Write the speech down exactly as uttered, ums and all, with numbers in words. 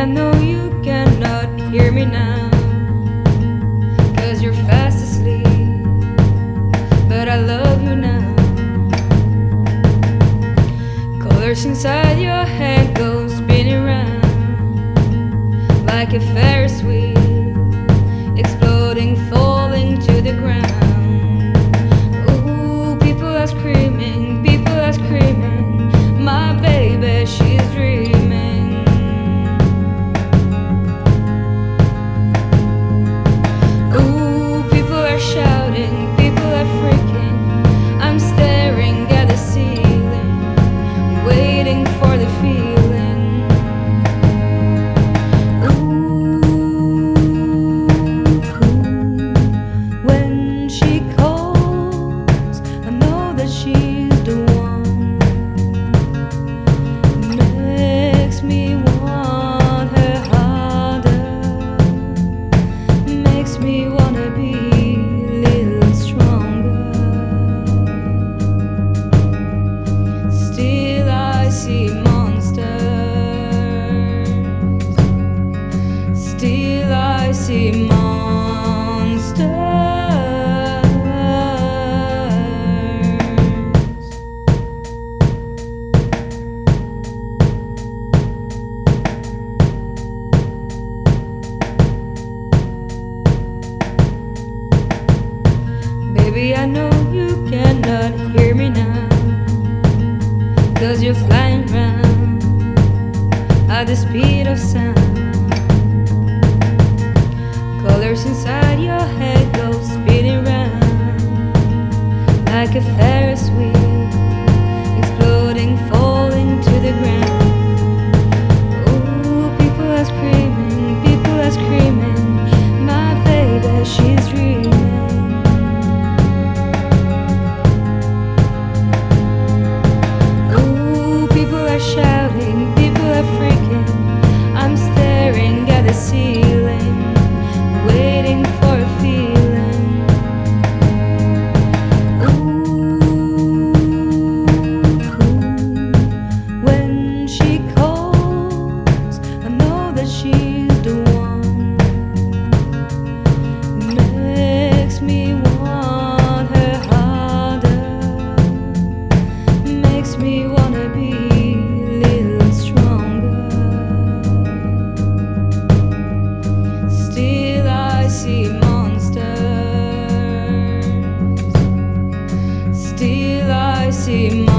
I know you cannot hear me now, 'cause you're fast asleep, but I love you now. Colors inside your head go spinning round like a Ferris wheel, exploding, falling to the ground. Ooh, people are screaming, people are screaming, my baby, she's dreaming. Ooh, people are shouting, people are freaking. I'm staring at the ceiling, waiting for the feeling. Ooh, when she calls, I know that she's the one. Makes me want her harder, makes me wanna be a little stronger. Still I see monsters, still I see monsters. Baby, I know you cannot hear me now, 'cause you're flying round at the speed of sound. Colors inside your head go spinning round like a Ferris wheel, exploding, falling to the ground. Ooh, people are screaming, people are screaming, my baby, she's dreaming. Shouting, people are freaking. I'm staring at the ceiling, waiting for a feeling. Ooh, when she calls, I know that she's the one. Makes me want her harder, makes me wanna be see monsters, still I see monsters.